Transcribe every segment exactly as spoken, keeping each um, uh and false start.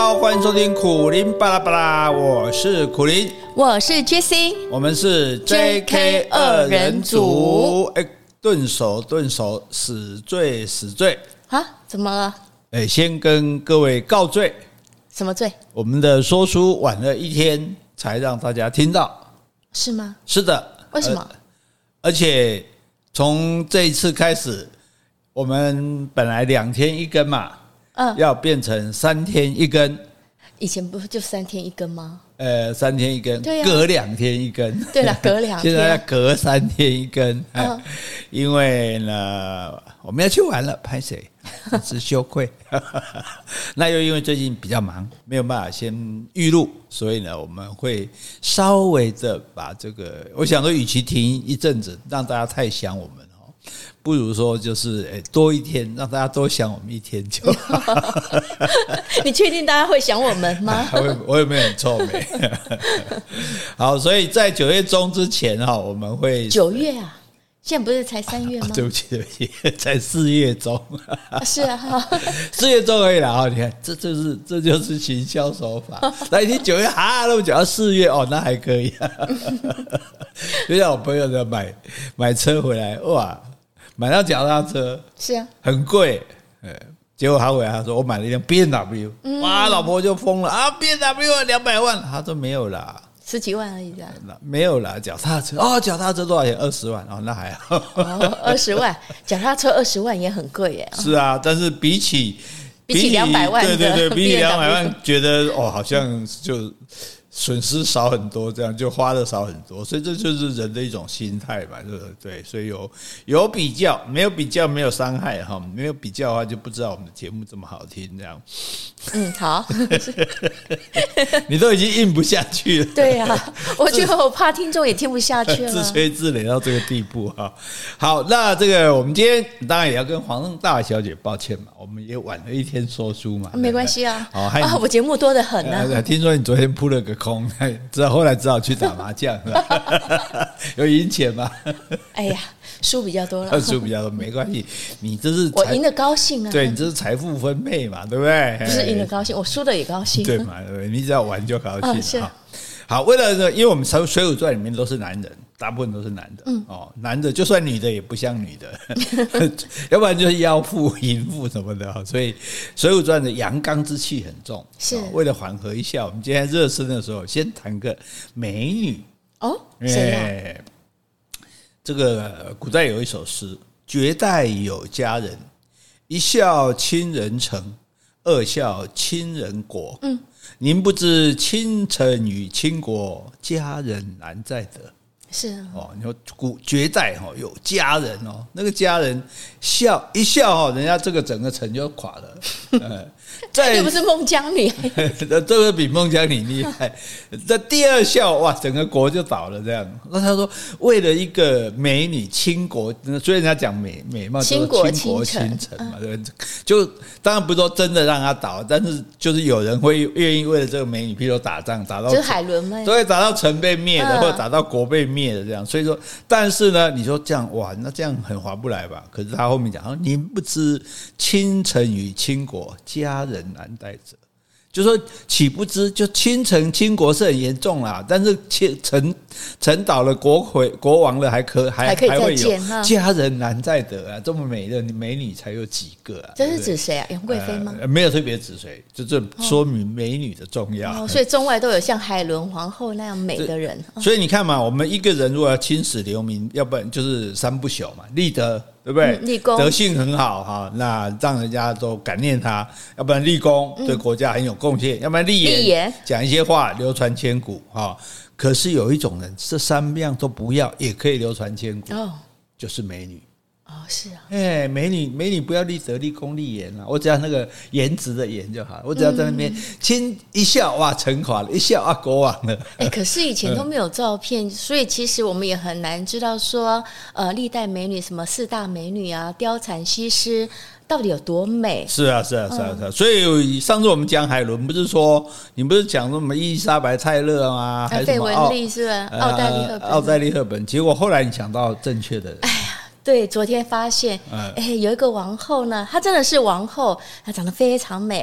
好，欢迎收听苦苓巴拉巴拉，我是苦苓， 我是 Jessie， 我们是 J K 二人组。哎，顿首顿首，死罪死罪啊？怎么了？ 哎，先跟各位告罪。 什么罪？ 我们的说书晚了一天才让大家听到。 是吗？ 是的。 为什么？呃、 而且从这一次开始，我们本来两天一根嘛，嗯，要变成三天一根。 以前不就三天一根吗？ 呃，三天一根， 对啊， 隔两天一根。 对了，隔两天。 现在要隔三天一根，嗯，因为呢，我们要去玩了，拍谁？真是羞愧。那又因为最近比较忙，没有办法先预录，所以呢，我们会稍微的把这个，我想说，与其停一阵子，让大家太想我们。不如说就是多一天，让大家多想我们一天就好。 你确定大家会想我们吗？ 我有没有很臭美？好，所以在九月中之前哈，我们会九月啊，现在不是才三月吗？ 啊、对不起，对不起，才四月中。 啊是啊， 四月中而已啦。你看，这就是这就是行销手法。那一听九月哈，那么讲到四月哦，那还可以、啊。就像我朋友在买买车回来，哇！买到脚踏车是啊， 很贵，结果他回来他说我买了一辆 B M W，、嗯、哇，老婆就疯了啊 ，B M W 两百万，他说没有啦， 十几万而已的， 没有啦，脚踏车哦，脚踏车多少钱？二十万哦，那还好， 二十万，脚踏车二十万也很贵耶。 是啊，但是比起比起两百万的， 对对对，比起两百万，觉得哦，好像就。损失少很多，这样就花的少很多，所以这就是人的一种心态嘛，对不对？所以有有比较，没有比较没有伤害哈，没有比较的话就不知道我们的节目这么好听，这样。 嗯，好。 你都已经硬不下去了。 对呀、啊，我觉得我怕听众也听不下去了， 自吹自擂到这个地步哈。好，那这个我们今天当然也要跟黄大小姐抱歉嘛，我们也晚了一天说书嘛。 没关系啊， 好啊，我节目多得很啊、 呃。听说你昨天扑了个空，之后后来只好去打麻将，有赢钱吗？ 哎呀，输比较多了， 输比较多没关系，你这是我赢的高兴啊。 对，你这是财富分配嘛，对不对？ 不是赢的高兴，我输的也高兴， 对嘛？对，你只要玩就高兴。 哦、是好，好，为了呢，因为我们《水浒传》里面都是男人，大部分都是男的，嗯哦，男的就算女的也不像女的，要不然就是妖妇、淫妇什么的，所以《水浒传》的阳刚之气很重。 是、 哦、为了缓和一下，我们今天热身的时候，先谈个美女哦，谁呀、啊？ 这个古代有一首诗：“绝代有佳人，一笑倾人城，二笑倾人国。嗯，您不知倾城与倾国，佳人难再得。” 是啊， 哦，你说古绝代哦有佳人哦，那个佳人笑一笑哦，人家这个整个城就垮了。呃再又不是孟姜女， 这个比孟姜女厉害。这第二笑哇，整个国就倒了这样。那他说，为了一个美女倾国，所以人家讲美美貌叫做倾国倾城嘛，对不对？就当然不是说真的让他倒，但是就是有人会愿意为了这个美女，譬如说打仗，打到就是海伦嘛， 所以打到城被灭的，嗯、或者打到国被灭的这样。所以说，但是呢，你说这样哇，那这样很划不来吧？可是他后面讲，您不知倾城与倾国，佳人难待者，就说岂不知就倾城倾国是很严重啦，但是城城倒了，国毁国亡了，还可还还可以再会见有佳人难再得啊！这么美的美女才有几个啊？ 这是指谁啊？杨贵妃吗？ 呃、没有特别指谁，就这说明美女的重要。 哦，所以中外都有像海伦皇后那样美的人。 所以你看嘛，我们一个人如果要青史留名，要不然就是三不朽嘛，立德。对不对？ 嗯、立功德性很好哈，那让人家都感念他；要不然立功，对国家很有贡献；嗯、要不然立言， 立言讲一些话流传千古哈。可是有一种人，这三样都不要，也可以流传千古，哦、就是美女。 哦，是啊， 哎，美女，美女不要立德、立功、立言啊，我只要那个颜值的颜就好，我只要在那边亲一笑，哇，城垮了；一笑啊，国亡了。 哎，可是以前都没有照片，嗯、所以其实我们也很难知道说，呃，历代美女什么四大美女啊，貂蝉、西施。到底有多美？ 是啊，是啊，是啊，是啊。所以上次我们讲海伦，不是说你不是讲什么伊丽莎白泰勒吗？还是什么费雯丽是吧？奥黛丽赫本， 奥黛丽赫本。结果后来你讲到正确的人。 哎呀，对，昨天发现，哎，有一个王后呢，她真的是王后，她长得非常美。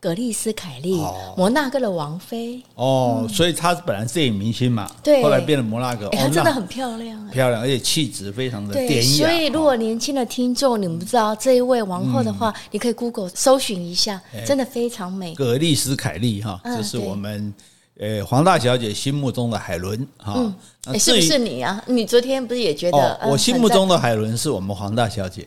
葛丽丝凯莉，哦、摩纳哥的王妃哦、嗯，所以她本来是电影明星嘛， 对， 后来变成摩纳哥， 欸、她真的很漂亮， 漂亮，而且气质非常的典雅。 所以如果年轻的听众你们不知道这一位王后的话，嗯、你可以 Google 搜寻一下，欸、真的非常美。 葛丽丝凯莉哈，这是我们呃黄大小姐心目中的海伦哈。嗯欸、是不是你啊？你昨天不是也觉得？ 哦、我心目中的海伦是我们黄大小姐。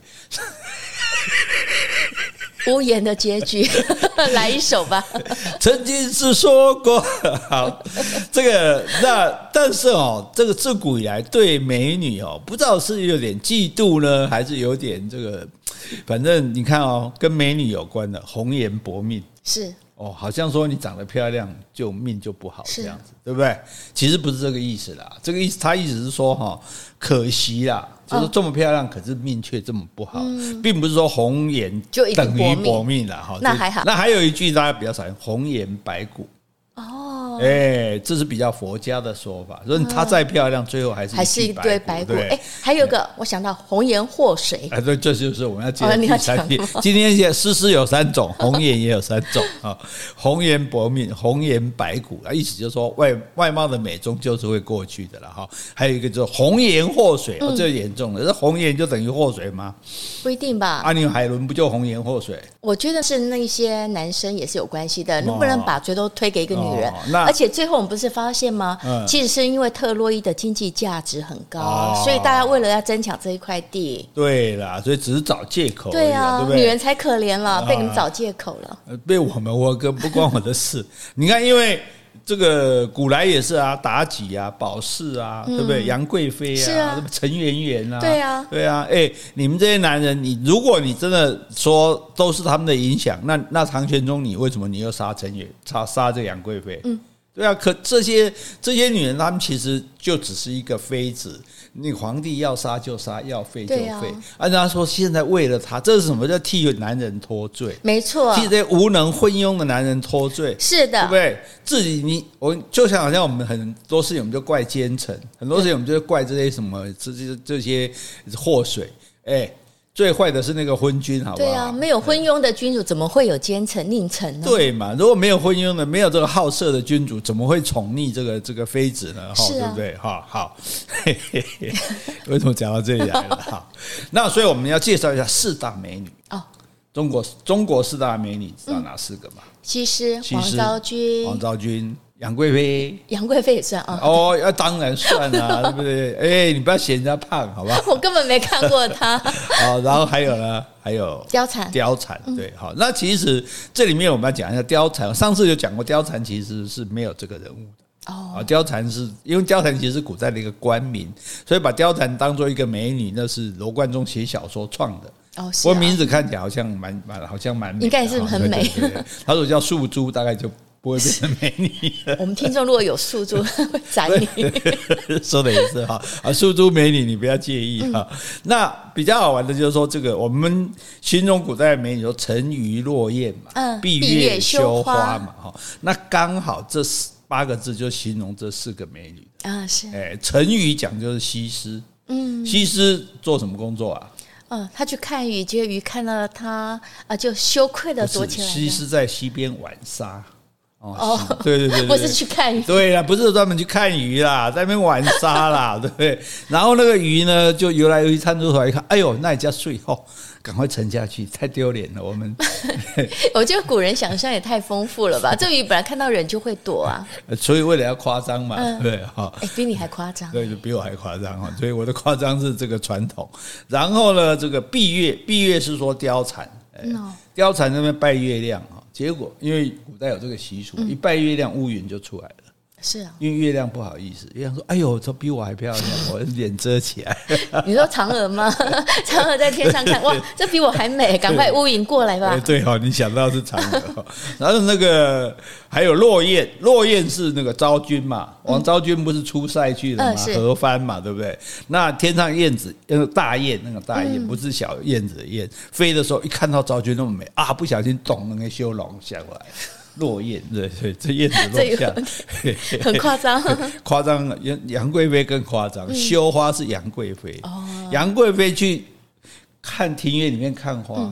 无言的结局，来一首吧。 曾经是说过，好，这个那但是哦，这个自古以来对美女哦，不知道是有点嫉妒呢，还是有点这个，反正你看哦，跟美女有关的红颜薄命是哦，好像说你长得漂亮就命就不好这样子，对不对？其实不是这个意思啦，这个意思他意思是说哈，可惜啦。就是这么漂亮，可是命却这么不好，嗯、并不是说红颜等于薄命啦。哈， 那还好。 那还有一句大家比较少用，红颜白骨。哦，哎、欸，这是比较佛家的说法，说她再漂亮，最后还是还是一堆白骨。哎、欸，还有个我想到红颜祸水。 哎，对，这就是我们要接的第三题。今天诗诗有三种，红颜也有三种啊。红颜薄命，红颜白骨啊，意思就是说外外貌的美终究是会过去的了哈。还有一个就是红颜祸水，嗯、哦，这严重了。这红颜就等于祸水吗？ 不一定吧。 阿牛海伦不就红颜祸水？ 我觉得是那些男生也是有关系的，能不能把罪都推给一个女人？哦、而且最后我们不是发现吗？嗯、其实是因为特洛伊的经济价值很高，哦、所以大家为了要争抢这一块地， 对啦，所以只是找借口而已。 对啊， 对不对？ 女人才可怜了，被你们找借口了。 呃、被我们我哥不关我的事。你看，因为。这个古来也是啊，妲己啊，保氏啊，嗯、对不对？杨贵妃啊，啊陈圆圆啊， 对啊， 对啊。哎，你们这些男人，你如果你真的说都是他们的影响，那那唐玄宗你为什么你又杀陈圆，杀杀这杨贵妃？嗯，对啊。可这些这些女人，她们其实就只是一个妃子。那皇帝要杀就杀，要废就废。按照他说，现在为了他，这是什么叫替男人脱罪？ 没错， 替这些无能昏庸的男人脱罪。 是的， 对不对？自己你我就像好像我们很多事情，我们就怪奸臣，很多事情我们就怪这些什么这些这些祸水。哎，最坏的是那个昏君，好不好？ 对啊，没有昏庸的君主，怎么会有奸臣佞臣呢？ 对嘛？如果没有昏庸的，没有这个好色的君主，怎么会宠溺这个这个妃子呢？ 是啊， 对不对？哈，好，嘿嘿嘿，为什么讲到这里来了？哈，那所以我们要介绍一下四大美女哦。中国中国四大美女知道哪四个吗？ 西施、王昭君、 王昭君。杨贵妃， 杨贵妃也算啊？ 哦，要当然算啊，对不对？哎，你不要嫌人家胖，好吧？ 我根本没看过她。 哦，然后还有呢，还有貂蝉， 貂蝉，对，好。那其实这里面我们要讲一下貂蝉，上次就讲过，貂蝉其实是没有这个人物的。哦，貂蝉是因为貂蝉其实是古代的一个官名，所以把貂蝉当做一个美女，那是罗贯中写小说创的。 哦， 不过名字看起来好像蛮蛮，好像蛮美， 应该是很美。 对对对，他如果叫素珠，大概就不会变成美女。 我们听众如果有素珠，会宰你。 说的也是哈啊，素珠美女你不要介意哈。嗯、那比较好玩的就是说，这个我们形容古代的美女说沉鱼落雁嘛，嗯，闭月羞花嘛，哈。那刚好这八个字就形容这四个美女啊，是。 哎，沉鱼讲就是西施，嗯，西施做什么工作啊？ 嗯，他去看鱼，结果鱼看到他啊，就羞愧的躲起来了。 西施在溪边玩沙。哦，对对 对, 对， 不是去看鱼， 对啦，不是专门去看鱼啦，在那边玩沙啦，对不对？然后那个鱼呢，就游来游去，探出头来一看，哎呦，那也叫睡后，赶快沉下去，太丢脸了。我们， 我觉得古人想象也太丰富了吧？这鱼本来看到人就会躲啊， 所以为了要夸张嘛，嗯、对哈， 哎，比你还夸张， 对，就比我还夸张哈。所以我的夸张是这个传统。然后呢，这个闭月，闭月是说貂蝉，嗯、貂蝉那边拜月亮哈。结果，因为古代有这个习俗，嗯、一拜月亮，乌云就出来了。 是啊， 因为月亮不好意思，月亮说：“哎呦，这比我还漂亮，我脸遮起来。” 你说嫦娥吗？嫦娥在天上看，哇，这比我还美，赶快乌云过来吧。 对哈，你想到是嫦娥，然后那个还有落雁，落雁是那个昭君嘛，王昭君不是出塞去了嘛，何番嘛，对不对？那天上燕子，那个大雁，那个大雁不是小燕子的雁，飞的时候一看到昭君那么美啊，不小心咚，那个修容下过来。落雁，对对，这燕子落下， 很夸张， 夸张。杨杨贵妃更夸张，嗯、羞花是杨贵妃，哦、杨贵妃去看庭院里面看花，嗯、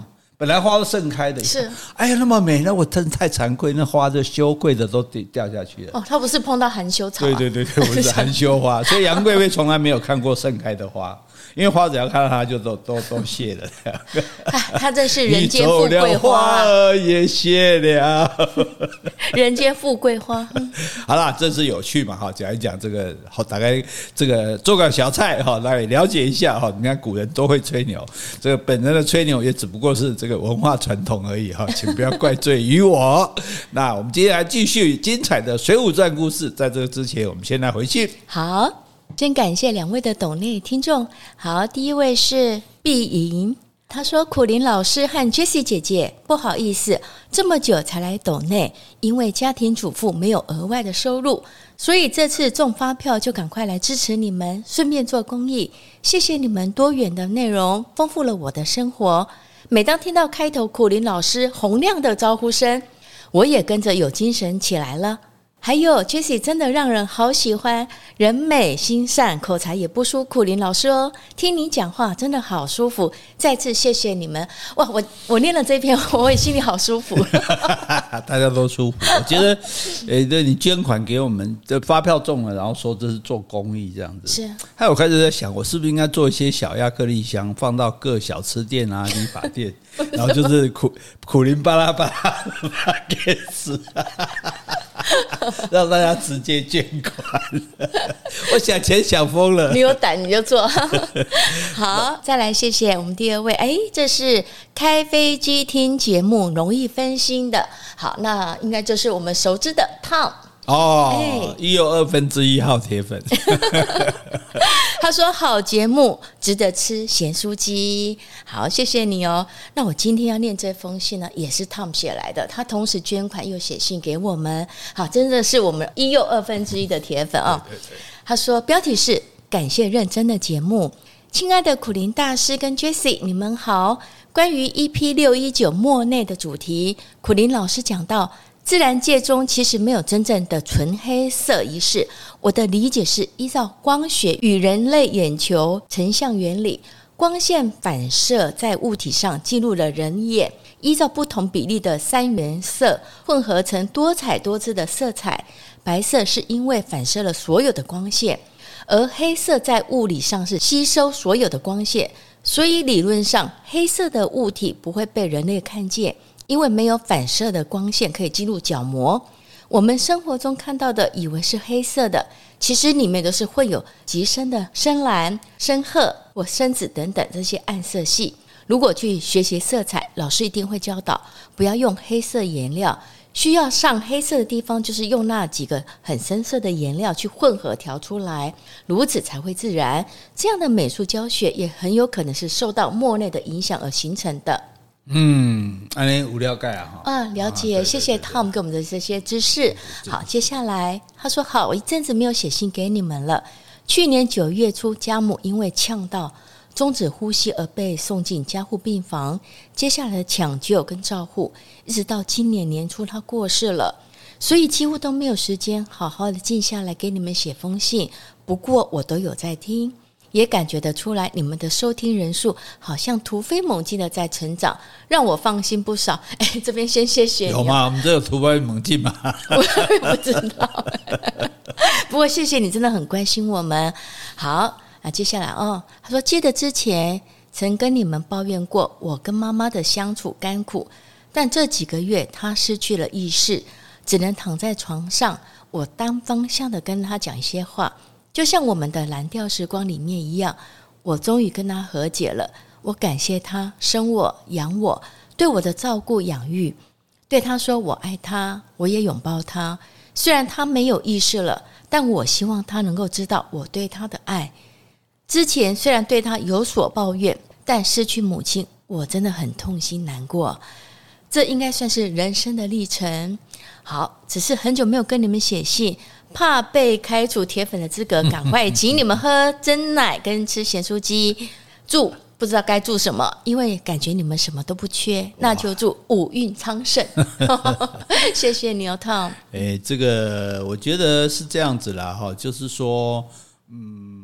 本来花都盛开的， 是， 哎呀那么美，那我真的太惭愧，那花就羞愧的都掉下去了。 哦，他不是碰到含羞草、啊？ 对对对对，我是含羞花，所以杨贵妃从来没有看过盛开的花。因为花只要看到它就都都都谢了， 它真是人间富贵花、啊， 花儿也谢了， 人间富贵花。 好啦，这是有趣嘛哈，讲一讲这个，好，大概这个做个小菜哈，来了解一下哈。你看古人都会吹牛，这个本人的吹牛也只不过是这个文化传统而已哈，请不要怪罪于我。那我们接下来继续精彩的《水浒传》故事，在这个之前，我们先来回去。 好。先感谢两位的抖内听众。好，第一位是碧莹，他说苦苓老师和 Jessie 姐姐不好意思这么久才来抖内，因为家庭主妇没有额外的收入，所以这次中发票就赶快来支持你们，顺便做公益。谢谢你们多元的内容丰富了我的生活，每当听到开头苦苓老师洪亮的招呼声，我也跟着有精神起来了。还有 Jessie 真的让人好喜欢，人美心善，口才也不输苦苓老师哦。听你讲话真的好舒服，再次谢谢你们。哇，我我念了这篇，我也心里好舒服。 大家都舒服。我觉得，诶、欸，你捐款给我们，这发票中了，然后说这是做公益这样子。 是。 还有我开始在想，我是不是应该做一些小亚克力箱，放到各小吃店啊、理发店，然后就是苦苦苓巴拉巴拉给死。让大家直接捐款，我想钱想疯了。 你有胆你就做。好，再来谢谢我们第二位。哎，这是开飞机听节目容易分心的。好，那应该就是我们熟知的 Tom。 哦，一又二分之一号铁粉。 他说好节目值得吃咸酥鸡，好谢谢你哦。那我今天要念这封信呢，也是 Tom 写来的，他同时捐款又写信给我们，好，真的是我们一又二分之一的铁粉啊、哦。他说标题是感谢认真的节目，亲爱的苦苓大师跟 Jessie 你们好。关于 E P 六一九末内的主题，苦苓老师讲到自然界中其实没有真正的纯黑色一事，我的理解是依照光学与人类眼球成像原理，光线反射在物体上进入了人眼，依照不同比例的三原色混合成多彩多姿的色彩。白色是因为反射了所有的光线，而黑色在物理上是吸收所有的光线，所以理论上黑色的物体不会被人类看见，因为没有反射的光线可以进入角膜。我们生活中看到的以为是黑色的，其实里面都是会有极深的深蓝、深褐或深紫等等这些暗色系。如果去学习色彩，老师一定会教导不要用黑色颜料，需要上黑色的地方就是用那几个很深色的颜料去混合调出来，如此才会自然。这样的美术教学也很有可能是受到莫内的影响而形成的。 嗯，安尼有了解啊， 啊，了解，啊、谢谢 Tom 给我们的这些知识。好，接下来他说好，我一阵子没有写信给你们了。去年九月初，家母因为呛到终止呼吸而被送进加护病房，接下来的抢救跟照护，一直到今年年初她过世了，所以几乎都没有时间好好的静下来给你们写封信。不过我都有在听，也感觉得出来你们的收听人数好像突飞猛进的在成长，让我放心不少。哎，这边先谢谢你、哦、 有吗？我们这有突飞猛进吗？ 我不知道。不过谢谢你，真的很关心我们。好，那接下来哦，他说记得之前曾跟你们抱怨过我跟妈妈的相处甘苦，但这几个月她失去了意识，只能躺在床上，我单方向的跟她讲一些话，就像我们的蓝调时光里面一样，我终于跟她和解了。我感谢她生我养我，对我的照顾养育，对她说我爱她，我也拥抱她。虽然她没有意识了，但我希望她能够知道我对她的爱。之前虽然对她有所抱怨，但失去母亲我真的很痛心难过，这应该算是人生的历程。好，只是很久没有跟你们写信，怕被开除铁粉的资格，赶快请你们喝珍奶跟吃咸酥鸡。祝不知道该祝什么，因为感觉你们什么都不缺，那就祝五运昌盛。谢谢你哦 Tom。 欸，这个我觉得是这样子啦，就是说嗯，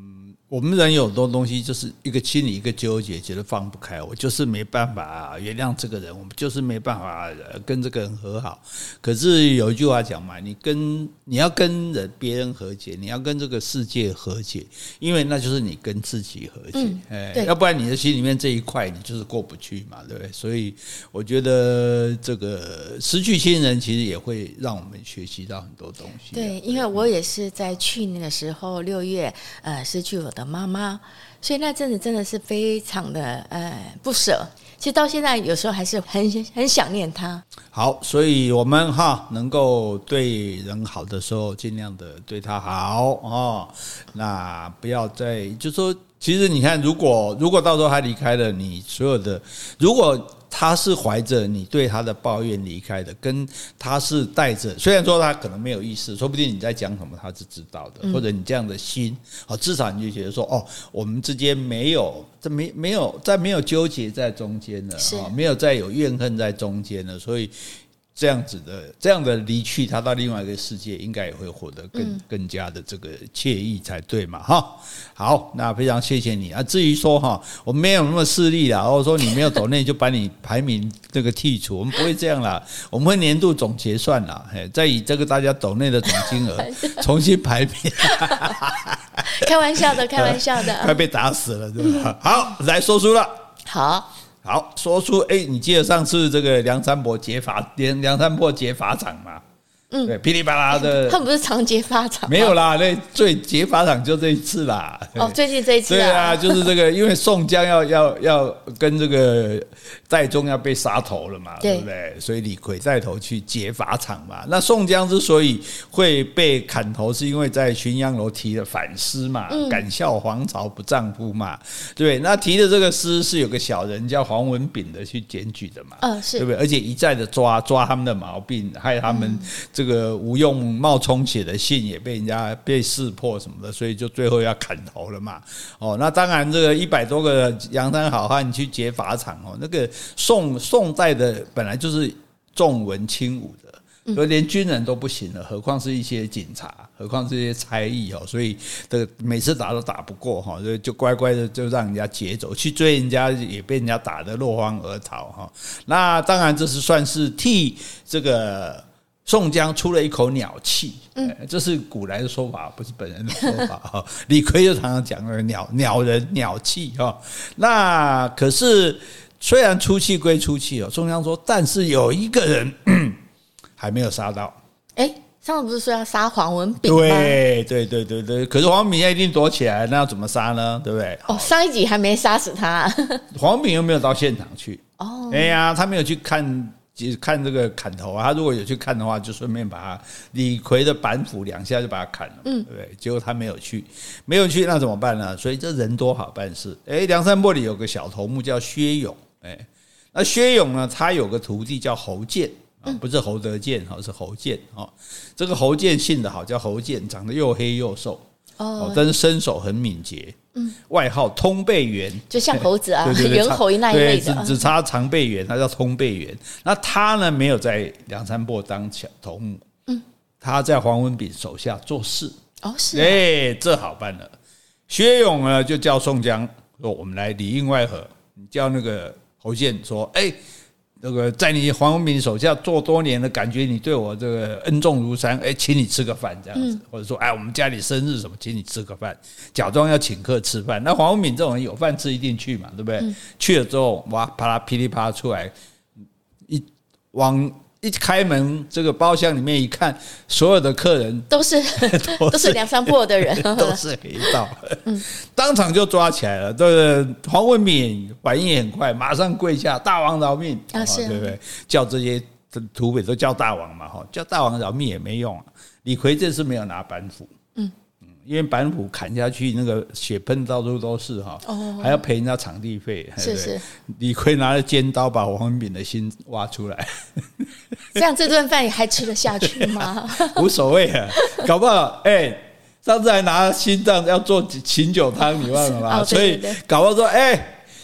我们人有很多东西就是一个心里一个纠结，觉得放不开，我就是没办法原谅这个人，我们就是没办法跟这个人和好。可是有一句话讲嘛，你跟你要跟人别人和解，你要跟这个世界和解，因为那就是你跟自己和解、嗯哎、要不然你的心里面这一块你就是过不去嘛，对不对？所以我觉得这个失去亲人其实也会让我们学习到很多东西。 对，因为我也是在去年的时候六月呃失去我的妈妈，所以那阵子真的是非常的呃不舍。其实到现在有时候还是很很想念她。 好，所以我们哈能够对人好的时候，尽量的对他好哦。那不要再就说，其实你看，如果如果到时候他离开了你，所有的如果。他是怀着你对他的抱怨离开的，跟他是带着，虽然说他可能没有意识，说不定你在讲什么他是知道的，或者你这样的心，至少你就觉得说，哦，我们之间没有，这没没有在没有纠结在中间了，没有再有怨恨在中间了，所以。这样子的这样的离去，他到另外一个世界，应该也会活得更、嗯、更加的这个惬意才对嘛，哈。好，那非常谢谢你啊。至于说哈，我们没有那么势利啦，然后说你没有抖内就把你排名这个剔除，我们不会这样啦，我们会年度总结算啦，再以这个大家抖内的总金额重新排名。 开玩笑的，开玩笑的， 快被打死了，对吧？好，来说书了。 好。 好，说出哎，你记得上次这个梁山伯劫法，梁梁山伯劫法场吗？嗯，对，噼里啪啦的， 他们不是常劫法场吗？ 没有啦，那最劫法场就这一次啦。 哦，最近这一次、啊， 对啊，就是这个，因为宋江要要要跟这个戴宗要被杀头了嘛， 对, 对不对？所以李逵带头去劫法场嘛。那宋江之所以会被砍头，是因为在浔阳楼提了反诗嘛，嗯、敢笑黄巢不丈夫嘛，对。那提的这个诗是有个小人叫黄文炳的去检举的嘛，嗯、是，对不对？而且一再的抓抓他们的毛病，害他们。嗯这个吴用冒充写的信也被人家被识破什么的，所以就最后要砍头了嘛。哦，那当然这个一百多个梁山好汉去劫法场哦，那个宋宋代的本来就是重文轻武的，所以连军人都不行了，何况是一些警察，何况是一些差役哦，所以这个每次打都打不过哈，所以就乖乖的就让人家劫走，去追人家也被人家打得落荒而逃哈。那当然这是算是替这个。宋江出了一口鸟气，嗯，这是古来的说法，不是本人的说法。李逵就常常讲了鸟鸟人鸟气哈。那可是虽然出气归出气哦，宋江说，但是有一个人还没有杀到。 哎，上次不是说要杀黄文炳吗？ 对对对对对，可是黄文炳一定躲起来，那要怎么杀呢？对不对？ 哦，上一集还没杀死他， 黄文炳又没有到现场去。哦，哎呀，他没有去看。看这个砍头啊，他如果有去看的话，就顺便把他李逵的板斧两下就把他砍了，嗯，对不对？结果他没有去，没有去，那怎么办呢？所以这人多好办事。哎，梁山泊里有个小头目叫薛勇，哎，那薛勇呢，他有个徒弟叫侯健，不是侯德健，是侯健。这个侯健姓的好，叫侯健，长得又黑又瘦，哦，但是身手很敏捷。嗯、外号通背猿， 就像猴子啊，猿猴那一类的， 只差长背猿，他叫通背猿。那他呢，没有在梁山泊当小头目，嗯，他在黄文炳手下做事。 哦，是、啊， 哎，这好办了。薛勇呢，就叫宋江说：“我们来里应外合。”你叫那个侯健说：“哎。”那个在你黄文炳手下做多年的，感觉你对我这个恩重如山，哎，请你吃个饭这样子，嗯、或者说，哎，我们家里生日什么，请你吃个饭，假装要请客吃饭。那黄文炳这种人有饭吃一定去嘛，对不对？嗯、去了之后，哇，啪啦噼里啪啦出来，一往一开门，这个包厢里面一看，所有的客人都是都是梁山泊的人， 都是黑道，嗯、当场就抓起来了。对不对？黄文炳反应也很快，马上跪下，大王饶命啊！是、啊，对不对？叫这些土匪都叫大王嘛，哈，叫大王饶命也没用啊。李逵这次没有拿板斧，嗯。因为板斧砍下去，那个血喷到处都是哈，哦、还要赔人家场地费。是是，李逵拿着尖刀把黄文炳的心挖出来， 这样这顿饭还吃得下去吗？ 无所谓啊，搞不好哎、欸，上次还拿心脏要做醒酒汤，你忘了吗？哦、对对对，所以搞不好说哎。欸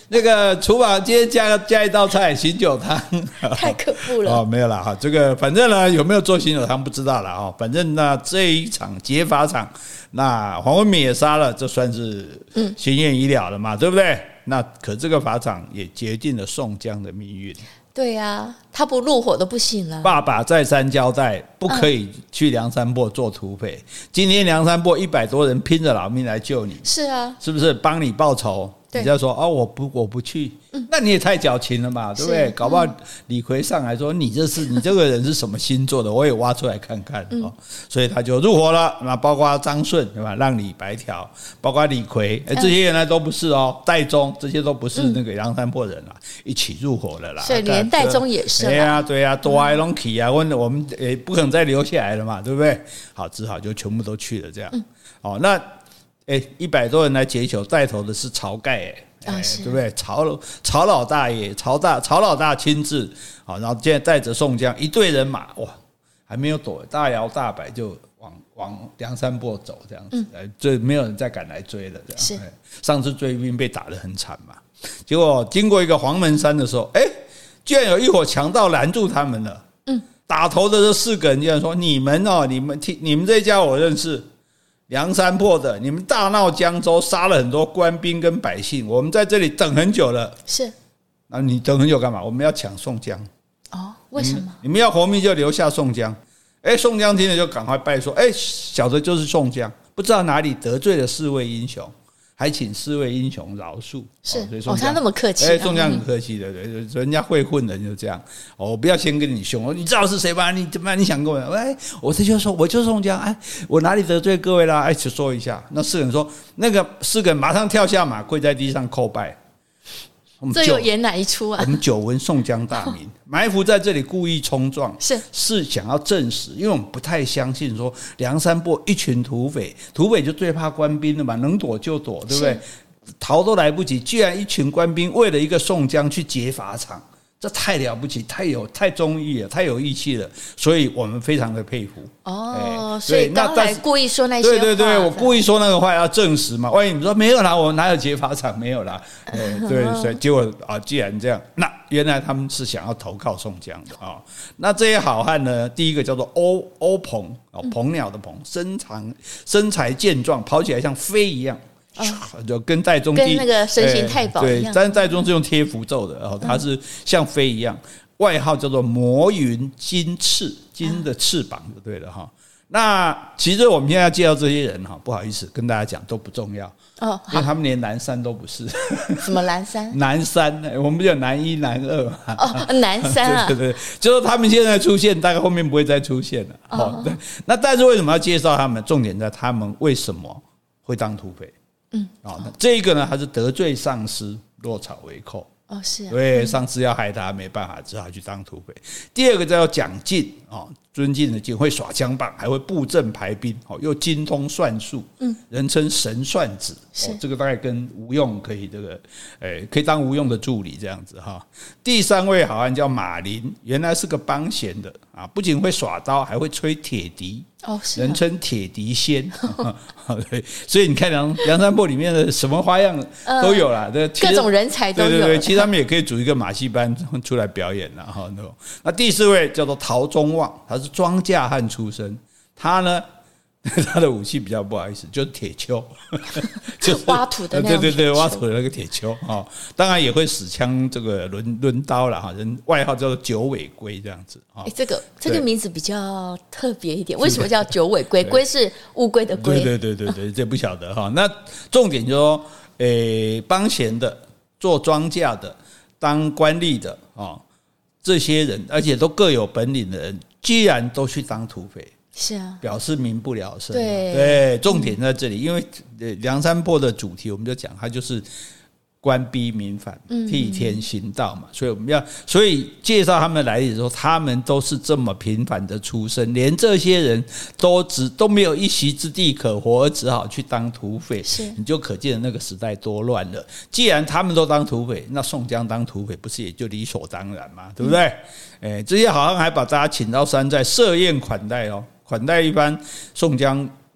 那个厨房今天加加一道菜醒酒汤， 太可恶了哦，没有啦哈，这个反正呢有没有做醒酒汤不知道了哈，反正那这一场劫法场，那黄文敏也杀了，这算是心愿已了了嘛，嗯、对不对？那可这个法场也决定了宋江的命运。 对啊，他不入伙都不行了。 爸爸再三交代，不可以去梁山泊做土匪。嗯、今天梁山泊一百多人拼着老命来救你， 是啊， 是不是帮你报仇？你就说哦，我不，我不去，嗯、那你也太矫情了嘛，对不对？搞不好李逵上来说你这是你这个人是什么星座的，我也挖出来看看、嗯、哦。所以他就入伙了。那包括张顺对吧？让李白条，包括李逵，哎，这些原来都不是哦。戴宗这些都不是那个梁山泊人啊，一起入伙了啦。 所以连戴宗也是。 对啊，对啊，多爱隆起啊，问我们也不可能再留下来了嘛，对不对？好，只好就全部都去了这样。嗯、哦，那。哎，一百多人来劫囚，带头的是晁盖，哎、啊，对不对？曹曹老大爷，曹大曹老大亲自，好，然后现在带着宋江一队人马，哇，还没有躲，大摇大摆就往往梁山泊走，这样子，嗯，这没有人再敢来追了，这样。是，上次追兵被打得很惨嘛，结果经过一个黄门山的时候，哎，居然有一伙强盗拦住他们了，嗯，打头的这四个人居然说：“你们哦，你们听，你们这家我认识。”梁山泊的，你们大闹江州，杀了很多官兵跟百姓，我们在这里等很久了。是，那你等很久干嘛？我们要抢宋江。 哦，为什么？ 你们要活命就留下宋江。哎，宋江听了就赶快拜说：“哎，小的就是宋江，不知道哪里得罪了四位英雄，还请四位英雄饶恕。” 是，哦，他那么客气。 哎，宋江很客气的，对，人家会混的就这样。哦，我不要先跟你凶，你知道是谁吧？你怎么你想跟我？哎，我这就说，我就是宋江。哎，我哪里得罪各位啦？哎，就说一下。那四个人说，那个四个人马上跳下马，跪在地上叩拜。 这有演哪一出啊？ 我们久闻宋江大名，埋伏在这里故意冲撞，是是想要证实，因为我们不太相信说梁山泊一群土匪，土匪就最怕官兵了嘛，能躲就躲，对不对？逃都来不及，居然一群官兵为了一个宋江去劫法场，这太了不起，太有太忠义了，太有义气了，所以我们非常的佩服。 哦，所以刚才故意说那些话， 对对对，我故意说那个话要证实嘛。万一你说没有啦，我哪有劫法场没有啦？哎，对，所以结果啊，既然这样，那原来他们是想要投靠宋江的啊。那这些好汉呢，第一个叫做欧欧鹏哦，鹏鸟的鹏，身长身材健壮，跑起来像飞一样。就跟戴宗跟那个神行太保一样， 对，但是戴宗是用贴符咒的，哦，他是像飞一样，外号叫做魔云金翅，金的翅膀就对了哈。那其实我们现在要介绍这些人哈，不好意思跟大家讲都不重要哦，因为他们连南山都不是。 什么南山？ 南山，我们叫南一、南二嘛。 哦，南山啊， 对对对，就是他们现在出现，大概后面不会再出现了。哦，对。那但是为什么要介绍他们？重点在他们为什么会当土匪？嗯，哦，这个呢，他是得罪上司，落草为寇。哦，是、啊，对，上司要害他，没办法，只好去当土匪。第二个叫蒋劲，哦，尊敬的敬，会耍枪棒，还会布阵排兵，哦，又精通算术，嗯，人称神算子。哦，这个大概跟吴用可以这个，诶，可以当吴用的助理这样子哈。第三位好汉叫马林，原来是个帮闲的啊，不仅会耍刀，还会吹铁笛。哦，是、啊，人称铁笛仙。所以你看梁梁山泊里面的什么花样都有啦，呃、 各种人才都有。 对对对，其实他们也可以组一个马戏班出来表演啦。哈。那第四位叫做陶宗旺，他是庄稼汉出身，他呢。他的武器比较不好意思，就是铁锹， 就是挖土的那种， 对对对，挖土的那个铁锹啊，当然也会使枪这个抡抡刀了哈，人外号叫做九尾龟这样子啊。 这个这个名字比较特别一点，为什么叫九尾龟？龟是乌龟的龟， 对对对对对，这不晓得哈。那重点就是说，诶，帮闲的、做庄稼的、当官吏的啊，这些人，而且都各有本领的人，居然都去当土匪。是啊，表示民不聊生。对对，重点在这里，因为梁山泊的主题，我们就讲它就是官逼民反，替天行道嘛。所以我们要，所以介绍他们来历的时候，他们都是这么平凡的出身，连这些人都只都没有一席之地可活，而只好去当土匪。是，你就可见那个时代多乱了。既然他们都当土匪，那宋江当土匪不是也就理所当然嘛？对不对？嗯，哎，这些好像还把大家请到山寨设宴款待哦。款待一番，宋江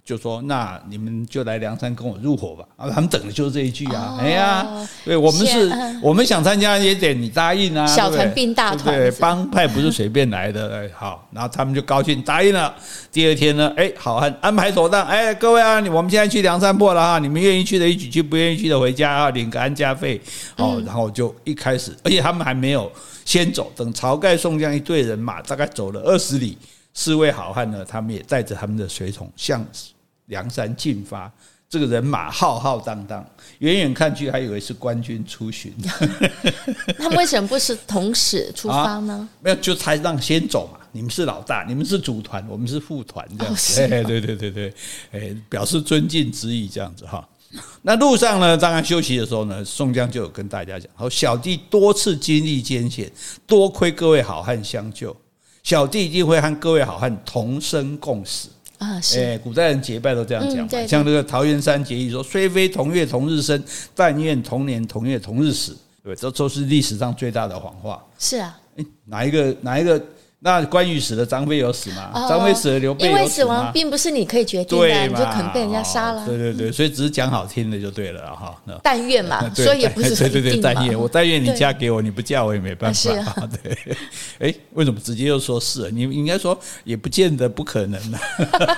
就说那你们就来梁山跟我入伙吧啊！他们等的就是这一句啊！哦、哎呀，对我们是，嗯、我们想参加也得你答应啊！ 小团并大团， 对，帮派不是随便来的。哎，好，然后他们就高兴答应了。第二天呢，哎，好汉安排妥当，哎，各位啊，我们现在去梁山泊了哈，你们愿意去的一起去，不愿意去的回家啊，领个安家费。哦，嗯、然后就一开始，而且他们还没有先走，等晁盖、宋江一队人马大概走了二十里，四位好汉呢，他们也带着他们的随从向梁山进发，这个人马浩浩荡荡，远远看去还以为是官军出巡。 他们为什么不是同时出发呢？ 啊、没有，就才让先走嘛。你们是老大，你们是主团，我们是副团，这样子。哦、对对对对，哎，表示尊敬之意，这样子哈。那路上呢，当然休息的时候呢，宋江就有跟大家讲：好，小弟多次经历艰险，多亏各位好汉相救，小弟一定会和各位好汉同生共死。 啊，是， 欸、古代人结拜都这样讲嘛、嗯，像这个桃园三结义说，虽非同月同日生，但愿同年同月同日死，对，这都是历史上最大的谎话。 是啊， 欸、哪一个哪一个？那关羽死了，张飞有死吗？哦、张飞死了，刘备有死吗？ 因为死亡并不是你可以决定的，你就可能被人家杀了。 哦、对对对，所以只是讲好听的就对了哈。 但愿嘛，所以也不是说一定嘛。对对对， 但愿我但愿你嫁给我，你不嫁我也没办法。啊啊、对，哎，为什么直接又说是？你应该说也不见得不可能呢。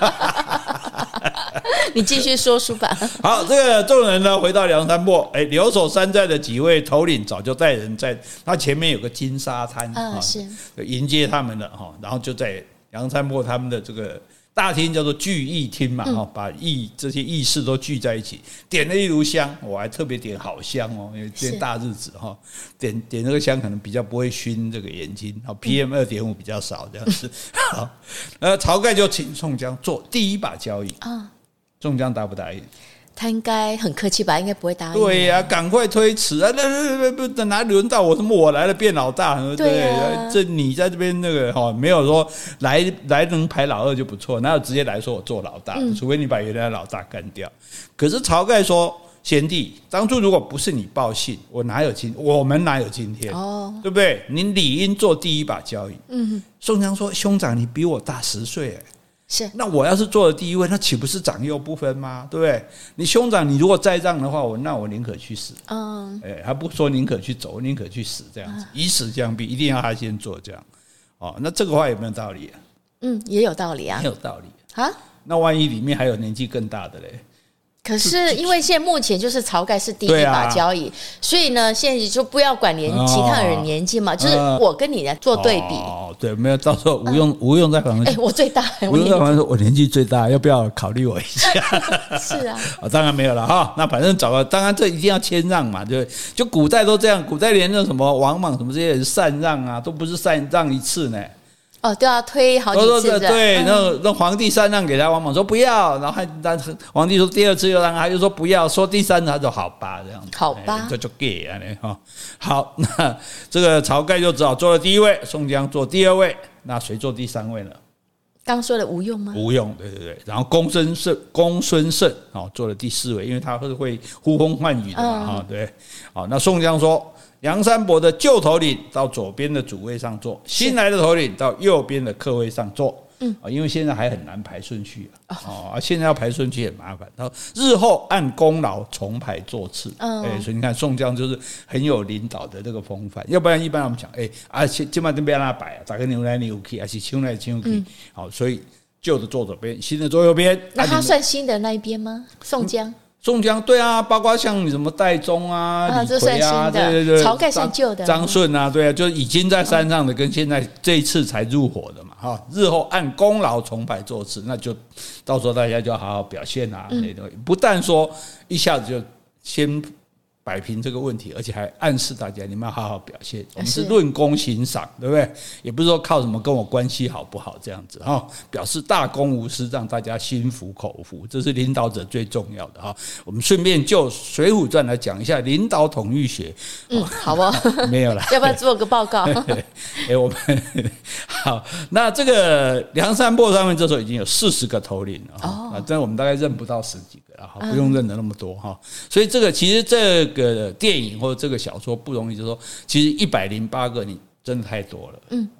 你继续说书吧。 好，这个众人呢回到梁山泊，哎，留守山寨的几位头领早就带人在他前面有个金沙滩啊，是迎接他们了哈，然后就在梁山泊他们的这个大厅叫做聚义厅嘛，哈、嗯，把义这些义士都聚在一起，点了一炉香，我还特别点好香哦，因为今天大日子哈，点点这个香可能比较不会熏这个眼睛，好 P M 二点五 比较少这样子。好，呃，晁盖就请宋江做第一把交椅啊。宋江答不答应？ 他应该很客气吧，应该不会答应。 对呀、啊，赶快推迟啊！那那那那哪轮到我？什么我来了变老大？对、啊，这你在这边那个哈，没有说来来能排老二就不错，哪有直接来说我做老大？嗯、除非你把原来的老大干掉。可是晁盖说：“贤弟，当初如果不是你报信，我哪有今我们哪有今天？哦，对不对？你理应做第一把交椅。”嗯，宋江说：“兄长，你比我大十岁哎。”是，那我要是做了第一位，那岂不是长幼不分吗？对不对？你兄长，你如果再让的话，我那我宁可去死。嗯，哎，还不说宁可去走，宁可去死这样子，以死相逼，一定要他先做这样。哦，那这个话有没有道理啊？ 嗯，也有道理啊， 也有道理啊。 那万一里面还有年纪更大的嘞？ 可是因为现在目前就是晁盖是第一把交椅，啊、所以呢，现在就不要管年、哦、其他人年纪嘛，就是我跟你来做对比。 哦，对，没有，到时候吴用、嗯、吴用在旁边， 哎，我最大， 吴用在旁边说，我年纪最大，要不要考虑我一下？ 是啊， 哦，当然没有了哈。那反正找个，当然这一定要谦让嘛，就就古代都这样，古代连那什么王莽什么这些人禅让啊，都不是禅让一次呢。 哦，都要推好几次的。 对，然后让皇帝禅让给他，王莽说不要，然后还但是皇帝说第二次又让他，又说不要，说第三次他说好吧，这样子。 好吧， 这就给啊哈。好，那这个晁盖就只好做了第一位，宋江做第二位，那谁做第三位呢？ 刚说的吴用吗？ 吴用，对对对。然后公孙胜，公孙胜哦做了第四位，因为他是会呼风唤雨的嘛，哈、嗯，对。好，那宋江说。梁山泊的旧头领到左边的主位上坐，新来的头领到右边的客位上坐。嗯，因为现在还很难排顺序啊，哦，现在要排顺序很麻烦。然后日后按功劳重排座次。嗯，哎，所以你看宋江就是很有领导的这个风范，要不然一般我们讲，哎啊，今晚这边拉摆啊，打个牛来牛去，还是青来青去，好，所以旧的坐左边，新的坐右边。 那他算新的那一边吗？宋江。嗯宋江对啊，包括像什么戴宗啊、李逵啊，对对对， 晁盖算旧的， 张顺啊，对啊，就已经在山上的，跟现在这一次才入伙的嘛，哈，日后按功劳重排座次，那就到时候大家就要好好表现啊，嗯、不但说一下子就先摆平这个问题，而且还暗示大家你们要好好表现。我们是论功行赏，对不对？也不是说靠什么跟我关系好不好这样子哈，表示大公无私，让大家心服口服，这是领导者最重要的哈。我们顺便就《水浒传》来讲一下领导统御学。 嗯，好不好？ 没有了， 要不要做个报告？ 哎，我们好，那这个梁山泊上面这时候已经有四十个头领了哦，啊，但我们大概认不到十几个了，不用认得那么多哈。所以这个其实这个电影或者这个小说不容易，就是说，其实一百零八个你真的太多了，嗯，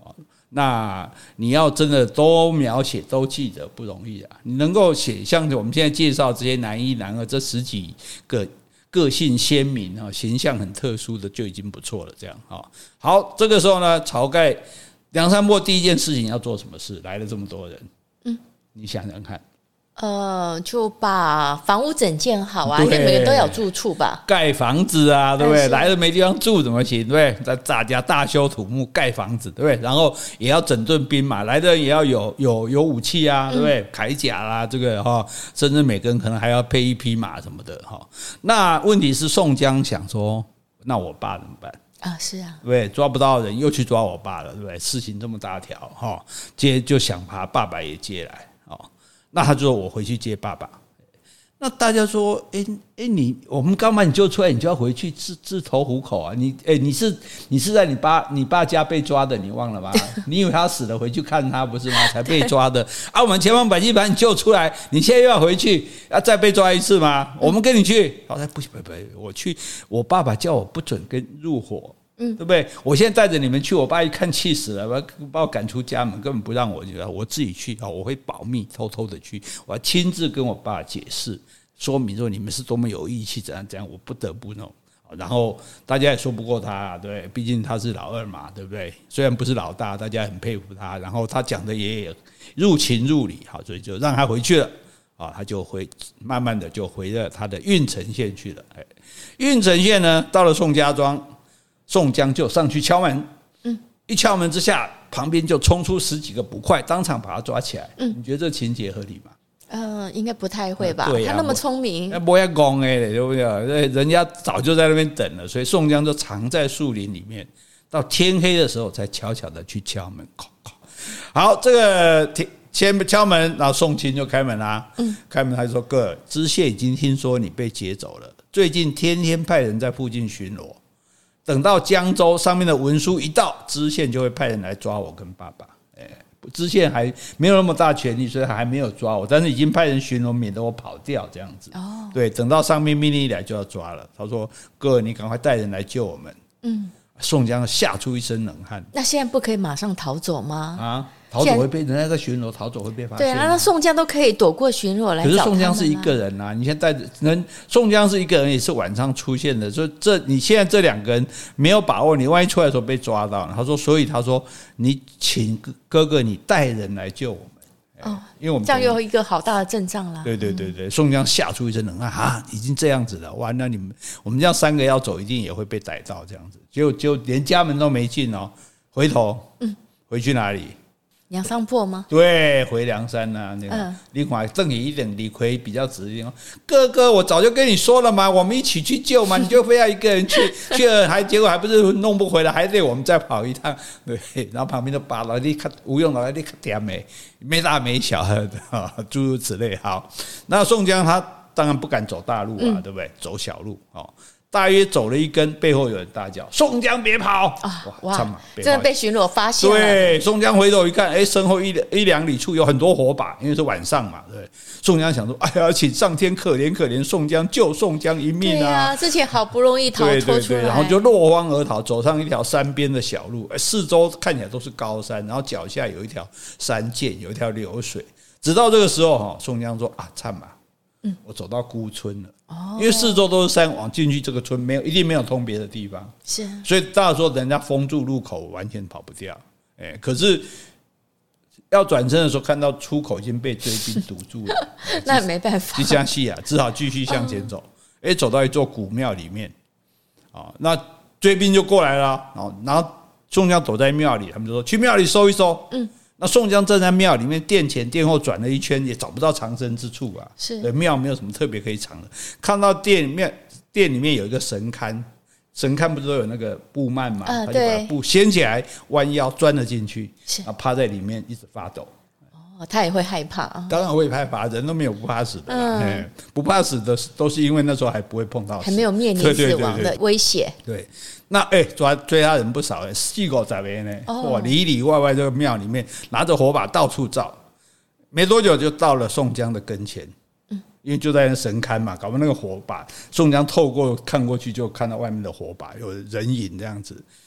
那你要真的都描写都记得不容易啊！你能够写像我们现在介绍这些男一男二这十几个个性鲜明啊、形象很特殊的就已经不错了。这样啊，好，这个时候呢，晁盖梁山泊第一件事情要做什么事？来了这么多人，嗯，你想想看。 呃，就把房屋整建好啊，因为每个人都有住处吧， 盖房子啊，对不对？来了没地方住怎么行？对不对？在大家大修土木盖房子，对不对？然后也要整顿兵马，来的人也要有有有武器啊，对不对？铠甲啦，这个哈，甚至每个人可能还要配一匹马什么的哈。那问题是宋江想说，那我爸怎么办？ 啊，是啊， 对不对？抓不到人又去抓我爸了，对不对？事情这么大条哈，接就想把爸爸也接来。那他就说我回去接爸爸，那大家说，哎、欸、哎、欸，你我们刚把你救出来，你就要回去自自投虎口啊？你哎、欸，你是你是在你爸你爸家被抓的，你忘了吗？你以为他死了回去看他不是吗？才被抓的啊！我们千方百计把你救出来，你现在又要回去，要再被抓一次吗？我们跟你去，好，不行不不，我去，我爸爸叫我不准跟入伙。嗯，对不对？我现在带着你们去，我爸一看气死了，把我赶出家门，根本不让我去，我自己去啊！我会保密，偷偷的去，我要亲自跟我爸解释，说明说你们是多么有义气，怎样怎样，我不得不弄。然后大家也说不过他，对，毕竟他是老二嘛，对不对？虽然不是老大，大家很佩服他，然后他讲的也入情入理，好，所以就让他回去了啊，他就回，慢慢的就回了他的郓城县去了。哎，郓城县呢，到了宋家庄。宋江就上去敲门，嗯，一敲门之下，旁边就冲出十几个捕快，当场把他抓起来。嗯，你觉得这情节合理吗？ 呃，应该不太会吧？ 对啊、 他那么聪明， 不要讲哎，对不对？人家早就在那边等了，所以宋江就藏在树林里面，到天黑的时候才悄悄的去敲门。好，这个先敲门，然后宋钦就开门啦。嗯，开门他就说：“哥，知县已经听说你被劫走了，最近天天派人在附近巡逻。”等到江州上面的文书一到，知县就会派人来抓我跟爸爸。哎，知县还没有那么大权力，所以他还没有抓我，但是已经派人巡逻，免得我跑掉这样子。哦，对，等到上面命令一来就要抓了。他说：“哥，你赶快带人来救我们。”嗯，宋江吓出一身冷汗。 那现在不可以马上逃走吗？ 啊？逃走会被人家在巡逻，逃走会被发现。 对啊，那宋江都可以躲过巡逻来找他们啊。 可是宋江是一个人啊，你现在带着人，宋江是一个人，也是晚上出现的，所以这你现在这两个人没有把握，你万一出来的时候被抓到了。他说，所以他说你请哥哥你带人来救我们。哦，因为我们这样有一个好大的阵仗了。 对对对对，宋江吓出一身冷汗啊，已经这样子了，哇，那你们我们这样三个要走，一定也会被逮到这样子，结果就连家门都没进哦，回头，嗯，回去哪里？ 梁山泊吗？ 对，回梁山啊，那个另外正义一点，李逵比较直接。哥哥，我早就跟你说了嘛，我们一起去救嘛，你就非要一个人去，去了还结果还不是弄不回来，还得我们再跑一趟。对，然后旁边就把老弟看吴用老弟看点没没大没小的，诸如此类。好，那宋江他当然不敢走大路啊，嗯、对不对？走小路哦。大约走了一根，背后有人大叫：“宋江别跑！”啊， 哇，真的被巡逻发现了。 对，宋江回头一看，哎，身后一一两里处有很多火把，因为是晚上嘛，对。宋江想说：“哎呀，请上天可怜可怜宋江，救宋江一命啊！”对啊，之前好不容易逃脱出来，对对对， 然后就落荒而逃，走上一条山边的小路，四周看起来都是高山，然后脚下有一条山涧，有一条流水。直到这个时候，哈，宋江说：“啊，惨嘛！”嗯，我走到孤村了，哦，因为四周都是山，往进去这个村没有，一定没有通别的地方，是，所以大家说人家封住路口，完全跑不掉，哎，可是要转身的时候，看到出口已经被追兵堵住了， 那没办法， 就相信啊，只好继续向前走，哎，走到一座古庙里面，啊，那追兵就过来了，然后，然后宋江躲在庙里，他们就说去庙里搜一搜，嗯。那宋江站在庙里面，殿前殿后转了一圈，也找不到藏身之处啊。是，庙没有什么特别可以藏的。看到殿面殿里面有一个神龛，神龛不是都有那个布幔嘛？呃、他就把布掀起来，弯腰钻了进去，然后趴在里面一直发抖。 哦，他也会害怕啊？ 当然会害怕，人都没有不怕死的。嗯，不怕死的都是因为那时候还不会碰到死， 还没有面临死亡的威胁。 对。对对对那哎、欸，抓追他人不少哎，四五十个呢，哇，里里外外这个庙里面拿着火把到处照，没多久就到了宋江的跟前，嗯，因为就在那神龛嘛，搞不好那个火把，宋江透过看过去就看到外面的火把有人影这样子，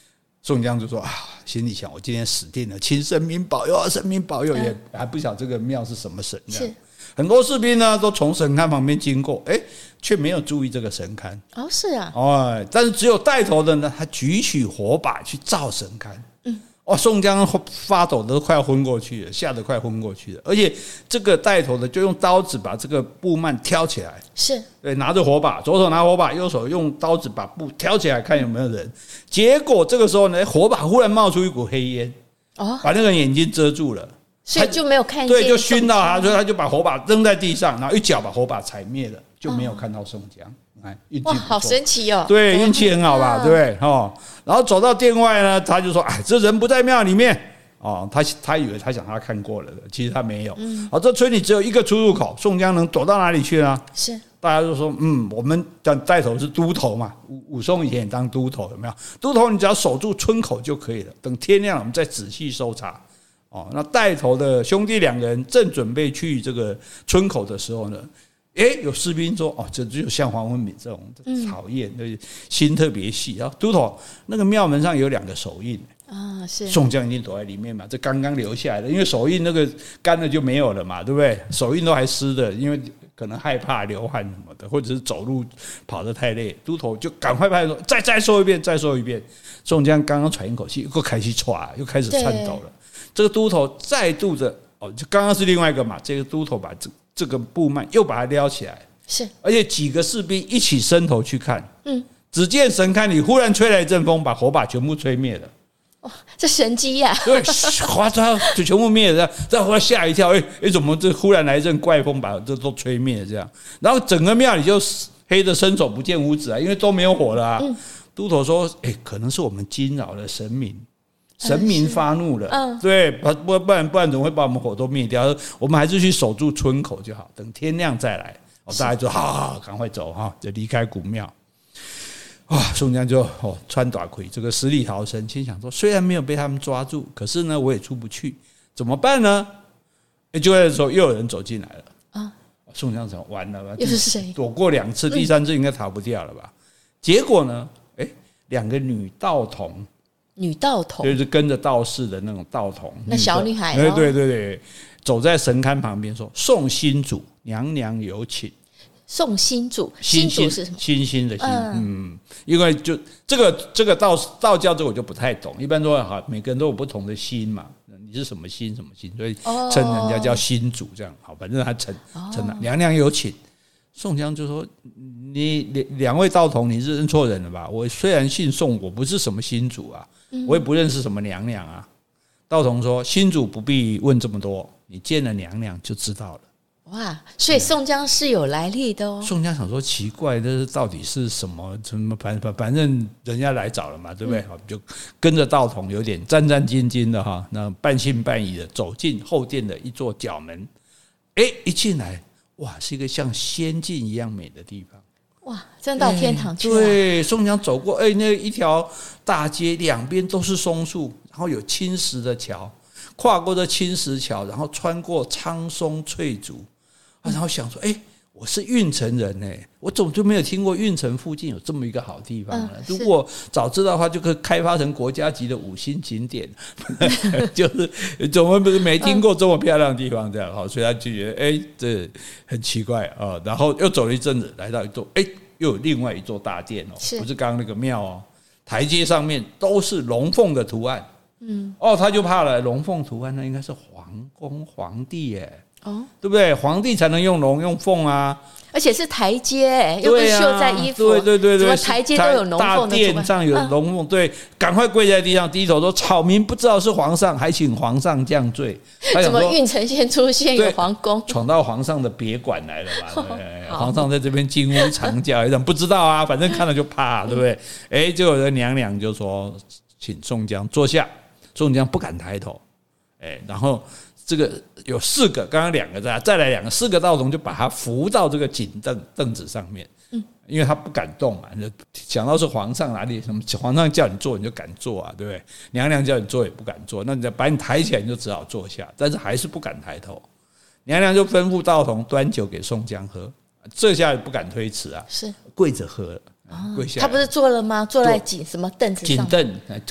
宋江就说啊，心里想我今天死定了，请神明保佑啊，神明保佑，也还不晓得这个庙是什么神。是很多士兵呢都从神龛旁边经过，哎，却没有注意这个神龛。 哦，是啊， 哦，但是只有带头的呢，他举起火把去照神龛。嗯，哦，宋江发抖都快要昏过去了，吓得快昏过去了。而且这个带头的就用刀子把这个布幔挑起来， 是对，拿着火把，左手拿火把，右手用刀子把布挑起来，看有没有人。结果这个时候呢，火把忽然冒出一股黑烟，哦，把那个眼睛遮住了。 所以就没有看见， 对，就熏到他，所以他就把火把扔在地上，然后一脚把火把踩灭了，就没有看到宋江。哎，运气不错， 哇，好神奇哦！ 对，运气很好吧，对不对？哦，然后走到殿外呢，他就说：“哎，这人不在庙里面。”哦，他他以为他想他看过了的，其实他没有。嗯，哦，这村里只有一个出入口，宋江能躲到哪里去呢？ 是， 大家就说：“嗯，我们讲带头是都头嘛，武武松以前也当都头，有没有？都头你只要守住村口就可以了，等天亮我们再仔细搜查。”哦，那带头的兄弟两个人正准备去这个村口的时候呢，诶，有士兵说：“哦，这只有像黄文敏这种讨厌，嗯、心特别细。”然后都头那个庙门上有两个手印啊，是宋江已经躲在里面嘛，这刚刚留下来的，因为手印那个干了就没有了嘛，对不对？手印都还湿的，因为可能害怕流汗什么的，或者是走路跑得太累，都头就赶快拍说：“再再说一遍，再说一遍。”宋江刚刚喘一口气，又开始喘，又开始颤抖了。这个都头再度的哦，就刚刚是另外一个嘛，这个都头把这这个布幔又把它撩起来， 是，而且几个士兵一起伸头去看，嗯，只见神龛里忽然吹来一阵风，把火把全部吹灭了。 哇，这神机呀、啊！ 对，哗嚓就全部灭了，再忽然吓一跳，哎、欸、哎，怎么这忽然来一阵怪风，把这都吹灭了？这样，然后整个庙里就黑的伸手不见五指啊，因为都没有火了啊。嗯、都头说：“哎、欸，可能是我们惊扰了神明。”神明发怒了，嗯，对，不不然不然怎么会把我们火都灭掉？我们还是去守住村口就好，等天亮再来。哦，大家就好好好，赶快走哈，就离开古庙。哇，宋江就哦穿大盔，这个死里逃生，心想说：虽然没有被他们抓住，可是呢，我也出不去，怎么办呢？哎，就在这时候，又有人走进来了啊！宋江想完了吧？ 又是谁？ 躲过两次，第三次应该逃不掉了吧？结果呢？哎，两个女道童。 女道童就是跟着道士的那种道童， 那小女孩、哦， 对对对对，走在神龛旁边说：“宋新主，娘娘有请。” 宋新主，新主是什么？ 新兴的新，嗯, 嗯，因为就这个这个道道教这个我就不太懂，一般都好，每个人都有不同的心嘛，你是什么心什么心，所以称人家叫新主这样，好，反正他称称了，娘娘有请。宋江就说：“你两位道童，你是认错人了吧？我虽然姓宋，我不是什么新主啊，我也不认识什么娘娘啊。”道童说：“新主不必问这么多，你见了娘娘就知道了。” 哇，所以宋江是有来历的哦。 宋江想说奇怪，这到底是什么？什么反反正人家来找了嘛，对不对？嗯、就跟着道童有点战战兢兢的哈，那半信半疑的走进后殿的一座角门。哎，一进来。哇，是一个像仙境一样美的地方。 哇，真到天堂去了、啊。 对，宋江走过，哎，那一条大街两边都是松树，然后有青石的桥，跨过这青石桥，然后穿过苍松翠竹，然后想说，哎，我是郓城人呢，我怎么就没有听过郓城附近有这么一个好地方呢？嗯、如果早知道的话，就可以开发成国家级的五星景点。就是怎么不是没听过这么漂亮的地方？这样好，所以他就觉得哎，这很奇怪啊。然后又走了一阵子，来到一座哎，又有另外一座大殿哦，不是刚刚那个庙哦，台阶上面都是龙凤的图案。嗯，哦，他就怕了，龙凤图案那应该是皇宫皇帝耶。哦，对不对？皇帝才能用龙用凤啊， 而且是台阶，又不是绣在衣服， 对对对对， 怎么台阶都有龙凤的？ 大殿上有龙凤，对，赶快跪在地上低头说：“草民不知道是皇上，还请皇上降罪。” 怎么郓城县出现有皇宫， 闯到皇上的别馆来了吧？皇上在这边金屋藏娇，不知道啊，反正看了就怕，对不对？哎，就有的娘娘就说：“请宋江坐下。”宋江不敢抬头，哎，然后。这个有四个，刚刚两个再再来两个，四个道童就把他扶到这个锦凳凳子上面，嗯，因为他不敢动嘛，想到是皇上哪里什么，皇上叫你坐你就敢坐啊，对不对？娘娘叫你坐也不敢坐，那你把你抬起来你就只好坐下，但是还是不敢抬头。娘娘就吩咐道童端酒给宋江喝，这下也不敢推辞啊，是跪着喝了，跪下。 他不是坐了吗？坐在锦什么凳子上？ 锦凳。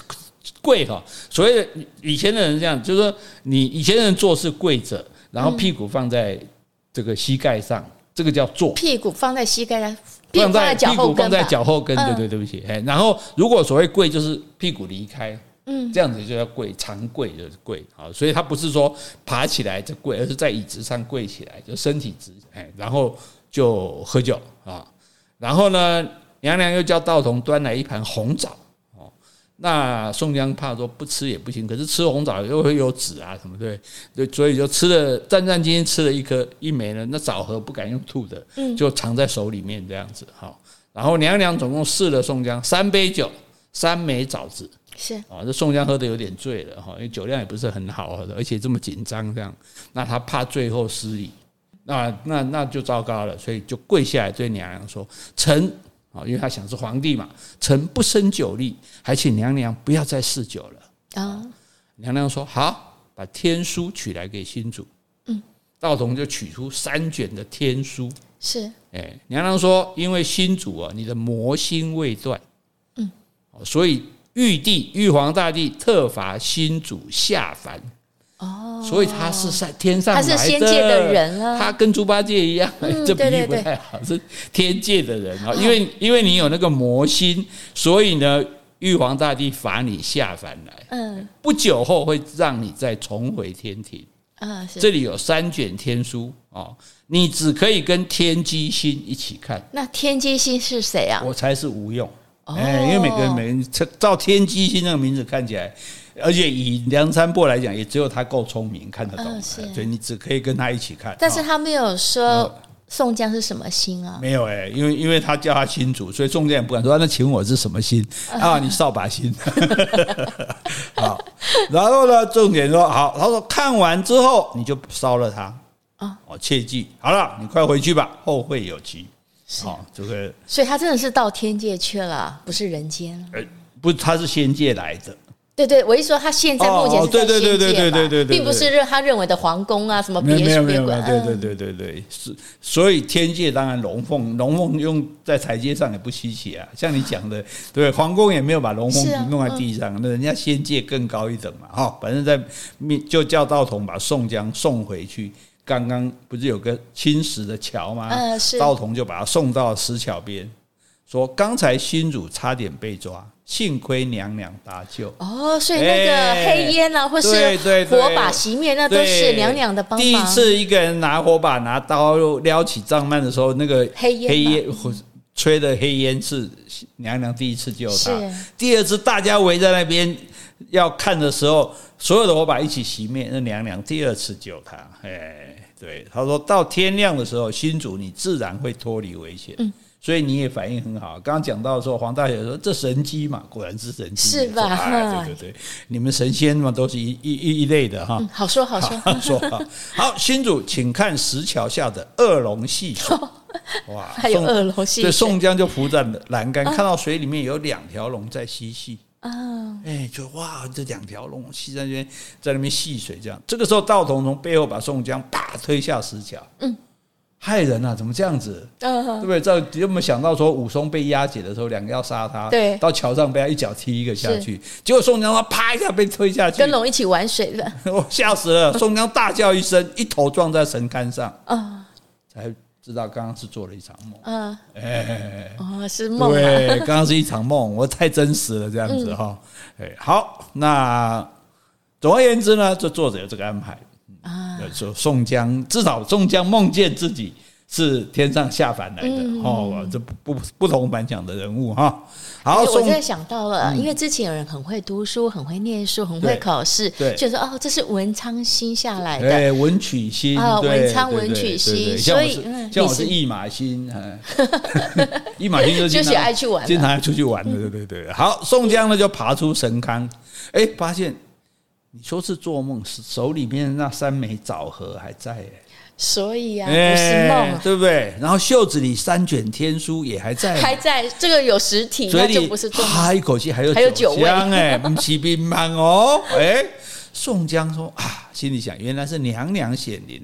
跪哈，所谓的以前的人这样，就是说你以前的人做事跪着，然后屁股放在这个膝盖上，这个叫坐。 屁股放在膝盖上， 放在脚后跟， 放在脚后跟，对对对不起。然后如果所谓跪，就是屁股离开。嗯，这样子就叫跪，长跪就是跪，好，所以他不是说爬起来就跪，而是在椅子上跪起来，就身体直，哎，然后就喝酒啊，然后呢，娘娘又叫道童端来一盘红枣，哦，那宋江怕说不吃也不行，可是吃红枣又会有籽啊什么对，对，所以就吃了战战兢兢吃了一颗一枚呢，那枣核不敢用吐的，就藏在手里面这样子，好，然后娘娘总共试了宋江三杯酒，三枚枣子。 是啊，这宋江喝得有点醉了哈，因为酒量也不是很好，而且这么紧张这样，那他怕最后失礼，那那那就糟糕了，所以就跪下来对娘娘说：“臣啊，因为他想是皇帝嘛，臣不胜酒力，还请娘娘不要再试酒了。”啊，娘娘说：“好，把天书取来给新主。”嗯，道童就取出三卷的天书。 是， 哎，娘娘说：“因为新主啊，你的魔心未断，嗯，所以。”玉帝玉皇大帝特罚新主下凡，哦，所以他是在天上来的， 他是仙界的人了， 他跟猪八戒一样，嗯、这比喻不太好，是天界的人啊。因为因为你有那个魔心，所以呢，玉皇大帝罚你下凡来，嗯，不久后会让你再重回天庭。啊，这里有三卷天书哦，你只可以跟天机星一起看。 那天机星是谁啊？ 我才是吴用。哎，因为每个人每个人照天机星那个名字看起来，而且以梁山泊来讲，也只有他够聪明看得懂，嗯、所以你只可以跟他一起看。 但是他没有说宋江是什么星啊？ 没有哎、欸，因为因为他叫他新主，所以宋江也不敢说那请我是什么星啊？你扫把星。好，然后呢，重点说好，他说看完之后你就烧了他啊，哦，切记好了，你快回去吧，后会有期。 哦，这个，所以他真的是到天界去了，不是人间。 呃，不，他是仙界来的。 对对，我一说他现在目前是在仙界嘛，对对对对对对对，并不是他认为的皇宫啊，什么别墅别馆。 对对对对对，是，所以天界当然龙凤，龙凤用在台阶上也不稀奇啊。像你讲的，对，皇宫也没有把龙凤弄在地上，那人家仙界更高一等嘛。哈，反正在就叫道童把宋江送回去。刚刚不是有个青石的桥吗？呃、道童就把他送到石桥边，说刚才新主差点被抓，幸亏娘娘搭救。 哦，所以那个黑烟啊，欸、或是火把熄灭，那都是娘娘的帮忙。 第一次一个人拿火把、拿刀撩起帐幔的时候，那个黑烟黑烟吹的黑烟是娘娘第一次救他。第二次大家围在那边要看的时候，所有的火把一起熄灭，那娘娘第二次救他。哎。对，他说到天亮的时候，新主你自然会脱离危险，嗯，所以你也反应很好。刚刚讲到的时候，黄大姐说这神机嘛，果然是神机， 是吧？ 哎、对对对，你们神仙嘛都是一一一一类的哈、 嗯。好说好说， 好说好。好，新主请看石桥下的恶龙戏水。 哇，还有恶龙戏水。 对，宋江就扶在栏杆，看到水里面有两条龙在嬉戏。啊，哎，就哇，这两条龙戏在那边在那边戏水，这样。这个时候，道童从背后把宋江啪推下石桥，嗯，害人啊，怎么这样子？嗯，对不对？这有没有想到说武松被押解的时候，两个要杀他， 对， 到桥上被他一脚踢一个下去，结果宋江他啪一下被推下去， 跟龙一起玩水的， 我吓死了！宋江大叫一声，一头撞在神龛上，啊，才。知道刚刚是做了一场梦，嗯，哎， 哦，是梦， 对，刚刚是一场梦，我太真实了，这样子哈，哎、嗯，好，那总而言之呢，这作者有这个安排啊，说宋江至少宋江梦见自己是天上下凡来的、嗯、哦，这不不不同凡响的人物哈。好， 我现在想到了、嗯，因为之前有人很会读书，很会念书，很会考试，对，就说哦，这是文昌星下来的， 对，文曲星啊，文昌文曲星，所以像我是驿马星，驿马星就就喜爱去玩， 经常爱出去玩的，对对对。好，宋江呢就爬出神龛，哎，发现你说是做梦，手里面那三枚枣核还在哎。 所以啊，不是梦、啊， 对不对？然后袖子里三卷天书也还在， 还在，这个有实体，那就不是做梦。 哈一口气还有还有酒香哎，不是冰棒哦，哎，宋江说啊，心里想，原来是娘娘显灵了。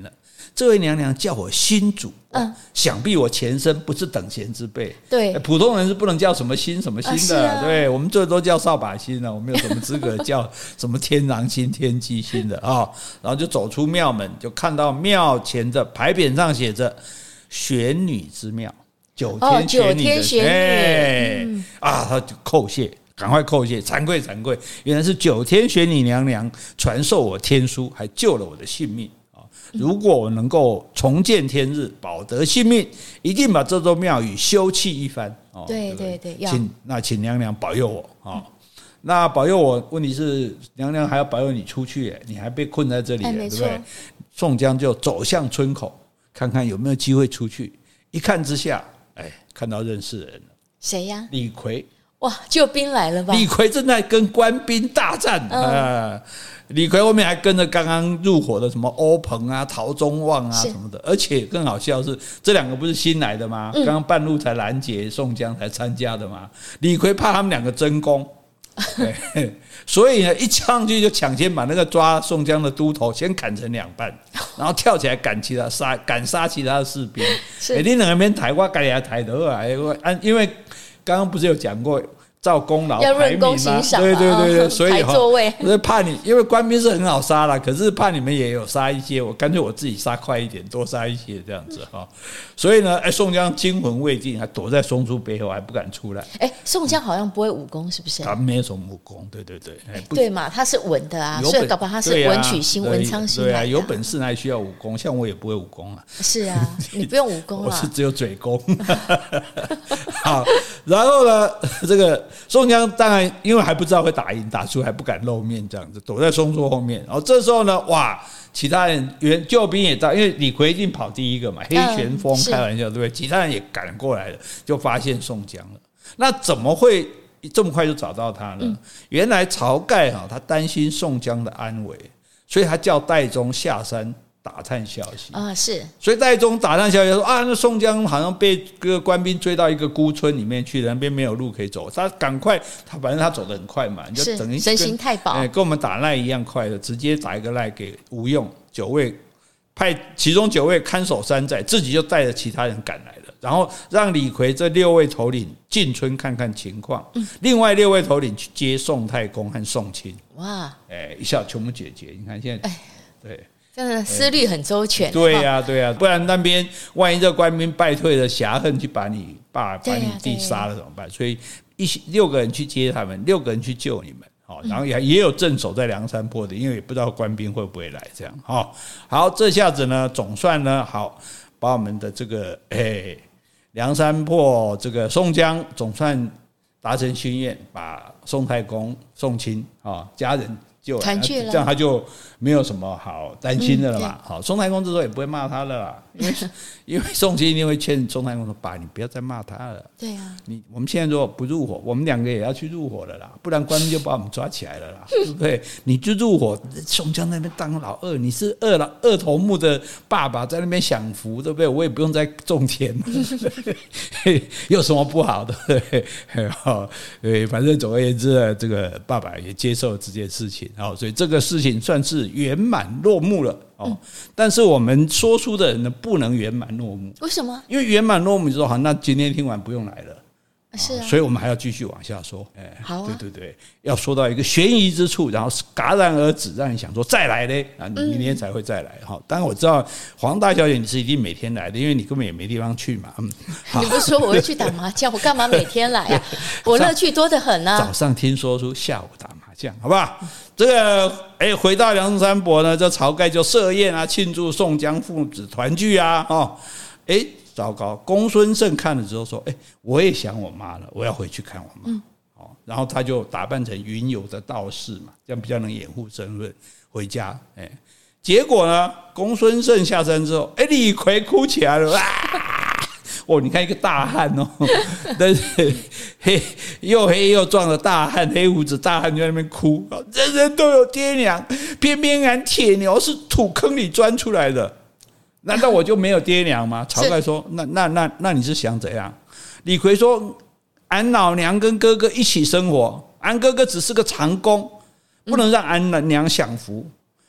这位娘娘叫我新主，嗯，想必我前身不是等闲之辈。 对， 普通人是不能叫什么新什么新的，啊啊、对，我们最多叫扫把星了，我们有什么资格叫什么天狼星、天机星的啊、哦？然后就走出庙门，就看到庙前的牌匾上写着“玄女之庙”，九天玄女的， 哦、玄女， 哎、嗯、啊，他就叩谢。赶快叩谢，惭愧惭愧！原来是九天玄女娘娘传授我天书，还救了我的性命啊！如果我能够重见天日，保得性命，一定把这座庙宇修葺一番。 哦、对对对， 请那请娘娘保佑我啊！那保佑我，问题是娘娘还要保佑你出去，你还被困在这里，对不对？宋江就走向村口，看看有没有机会出去。一看之下，哎，看到认识人了，谁呀？ 李逵。 哇，救兵来了吧？ 李逵正在跟官兵大战、嗯呃、李逵后面还跟着刚刚入伙的什么欧鹏啊、陶宗旺啊什么的，而且更好笑是这两个不是新来的吗？刚刚半路才拦截宋江才参加的嘛。李逵怕他们两个争功，所以呢一上去就抢先把那个抓宋江的都头先砍成两半，然后跳起来赶其他杀赶杀其他的士兵。欸、你两个边抬我赶紧抬得来，因为刚刚不是有讲过照功劳要论功行赏， 对对对对，所以排座位， 我怕你，因为官兵是很好杀啦，可是怕你们也有杀一些，我干脆我自己杀快一点，多杀一些这样子哈。所以呢，哎，宋江惊魂未定，还躲在松树背后，还不敢出来。 哎，宋江好像不会武功，是不是？ 他没有什么武功，对对对， 对嘛，他是文的啊，所以搞不好他是文曲星、文昌星来的。 对啊，有本事哪里需要武功？像我也不会武功啊。 是啊，你不用武功啦，我是只有嘴功。好，然后呢，这个宋江当然因为还不知道会打赢，打输还不敢露面，这样子躲在松树后面。然后这时候呢，哇，其他人援救兵也到，因为李逵一定跑第一个嘛，黑旋风开玩笑，对不对？其他人也赶过来了，就发现宋江了。那怎么会这么快就找到他呢？嗯、原来晁盖哈，他担心宋江的安危，所以他叫戴宗下山打探消息啊，是， 所以戴宗打探消息说啊，那宋江好像被各个官兵追到一个孤村里面去，那边没有路可以走，他赶快，他反正他走得很快嘛，就等于神行太保， 哎，跟我们打赖一样快的，直接打一个赖给吴用九位，派其中九位看守山寨，自己就带着其他人赶来了，然后让李逵这六位头领进村看看情况，嗯、另外六位头领去接宋太公和宋钦，哇，哎，一下全部解决，你看现在，对。 真的思虑很周全， 对呀、啊、对呀、啊，不然那边万一这官兵败退了，侠恨去把你爸把你弟杀了怎么办？所以一六个人去接他们，六个人去救你们，好，然后也也有镇守在梁山泊的，因为也不知道官兵会不会来，这样好，好，这下子呢，总算呢，好把我们的这个哎梁山泊这个宋江总算达成心愿，把宋太公、宋钦啊家人。就这样他就没有什么好担心的了嘛。好，宋太公这时候也不会骂他了啦，因为因为宋钦一定会劝宋太公说：“爸，你不要再骂他了。 对啊， 你我们现在如果不入伙，我们两个也要去入伙了啦，不然官兵就把我们抓起来了啦，对不对？你就入伙，宋江那边当老二，你是二老二头目的爸爸，在那边享福，对不对？我也不用再种田，有什么不好的？对，好，对，反正总而言之呢，这个爸爸也接受这件事情。”好，所以这个事情算是圆满落幕了哦。嗯、但是我们说书的人呢，不能圆满落幕。 为什么？ 因为圆满落幕之后，好，那今天听完不用来了。 是啊， 所以我们还要继续往下说。哎， 好、啊， 对对对，要说到一个悬疑之处，然后戛然而止，让你想说再来嘞，啊，你明天才会再来。哈、嗯，当然我知道黄大小姐你是一定每天来的，因为你根本也没地方去嘛。嗯， 你不是说我会去打麻将，我干嘛每天来啊？我乐趣多得很啊。 早上听说书，下午打麻将，好不好？这个哎，回到梁山泊呢，这晁盖就设宴啊，庆祝宋江父子团聚啊，哦，哎。糟糕！公孙胜看了之后说：“哎、欸，我也想我妈了，我要回去看我妈。嗯”哦，然后他就打扮成云游的道士嘛，这样比较能掩护身份回家。哎、欸，结果呢，公孙胜下山之后，哎、欸，李逵哭起来了啊！哦，你看一个大汉哦，但是黑又黑又壮的大汉，黑胡子大汉就在那边哭，人人都有爹娘，偏偏俺铁牛是土坑里钻出来的。难道我就没有爹娘吗？晁盖说：“那那那那你是想怎样？”李逵说：“俺老娘跟哥哥一起生活，俺哥哥只是个长工，不能让俺娘享福。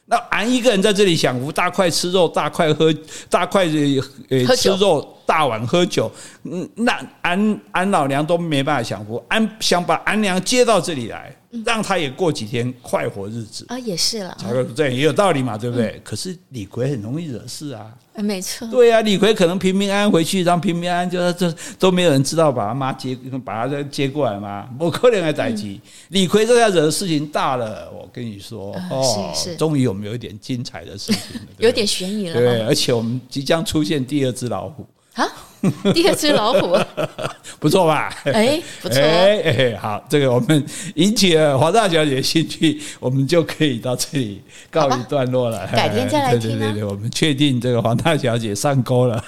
那安一个人在这里享福，大块吃肉，大块喝，大块呃吃肉，大碗喝酒，嗯，那安安老娘都没办法享福，安想把安娘接到这里来，让他也过几天快活日子啊，也是了， 这也有道理嘛，对不对？嗯、可是李逵很容易惹事啊。 没错， 对啊，李逵可能平平安安回去，让平平安安就这都没有人知道把他妈接把他接过来吗？不可能的代志。嗯、李逵这下惹的事情大了，我跟你说，呃、哦，是是，终于我们有一点精彩的事情了， 有点悬疑了。 对，而且我们即将出现第二只老虎。 啊，第二只老虎， 不错吧？ 哎，不错， 哎哎，好，这个我们引起了黄大小姐的兴趣，我们就可以到这里告一段落了。 改天再来听、啊。 对对对对，我们确定这个黄大小姐上钩了。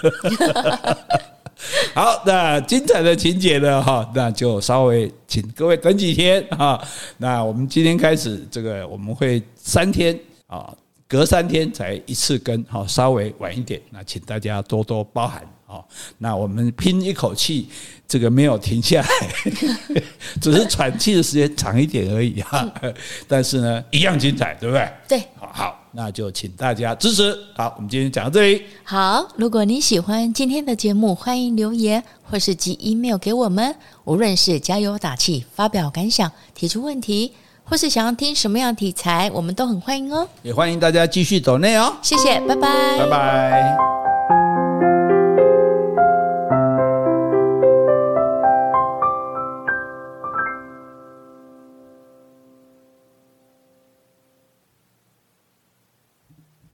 好，那精彩的情节呢？哈，那就稍微请各位等几天哈。那我们今天开始，这个我们会三天啊。隔三天才一次更，好，稍微晚一点，那请大家多多包涵。那我们拼一口气，这个没有停下来，只是喘气的时间长一点而已哈。但是呢，一样精彩，对不对？ 对， 好，好，那就请大家支持。好，我们今天讲到这里。 好，如果你喜欢今天的节目，欢迎留言或是寄 email 给我们，无论是加油打气、发表感想、提出问题，或是想要听什么样的题材，我们都很欢迎哦。 也欢迎大家继续抖内哦。 谢谢，拜拜， 拜拜。